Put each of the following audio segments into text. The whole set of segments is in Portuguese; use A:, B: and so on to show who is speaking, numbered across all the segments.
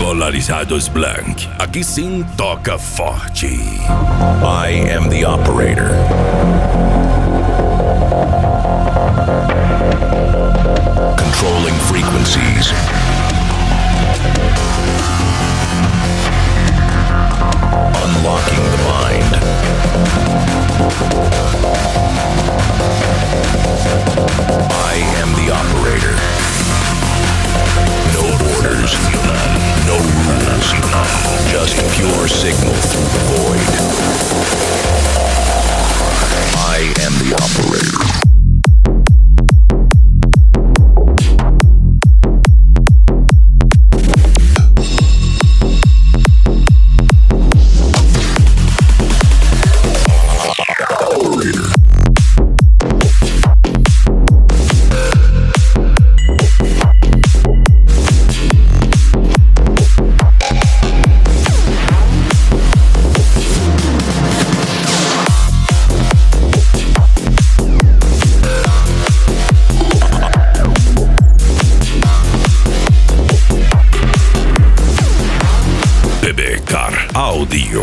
A: Polarizados Blank. Aqui sim toca forte.
B: I am the operator. Controlling frequencies. Unlocking the mind. I am the operator. No borders, no rules, just pure signal through the void. I am the operator.
A: Audio.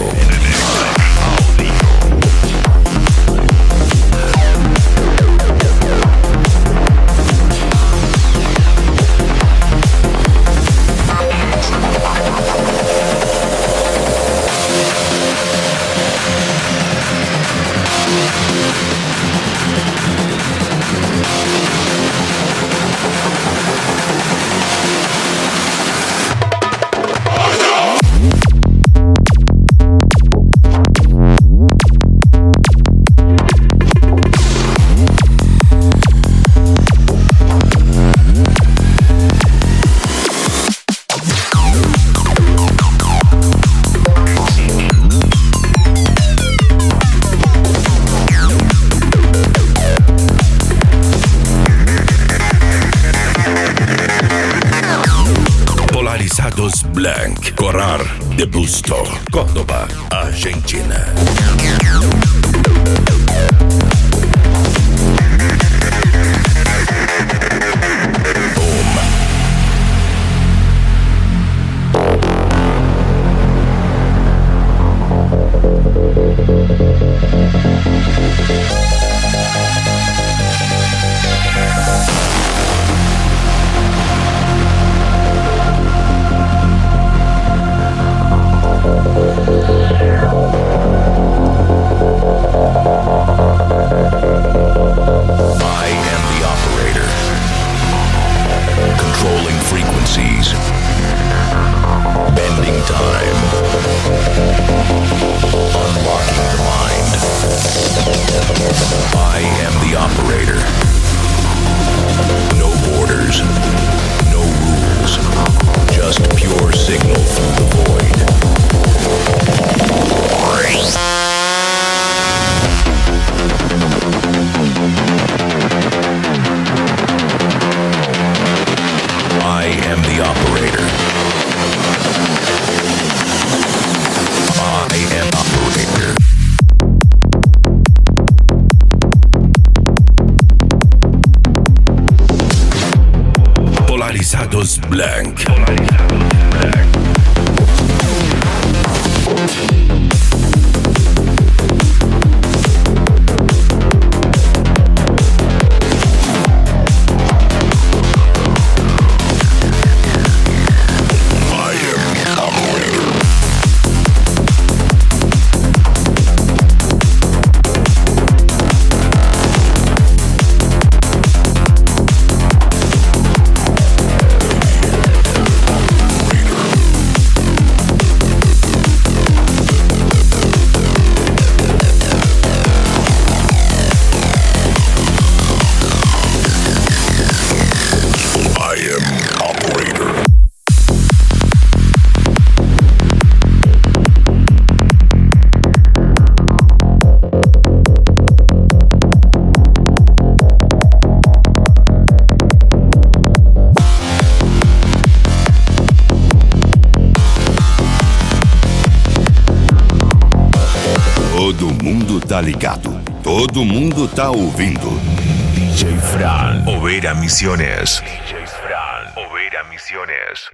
A: Polarizados Blank, Corrar de Busto, Córdoba, Argentina. Bending time. Unlocking the mind. I am the operator. No borders, no rules, just pure signal through the void. I am the operator. I am operator. Polarizados Blank.
C: Todo mundo tá ligado. Todo mundo tá ouvindo.
B: DJ Fran, Oveira Misiones. DJ Fran, Oveira Misiones.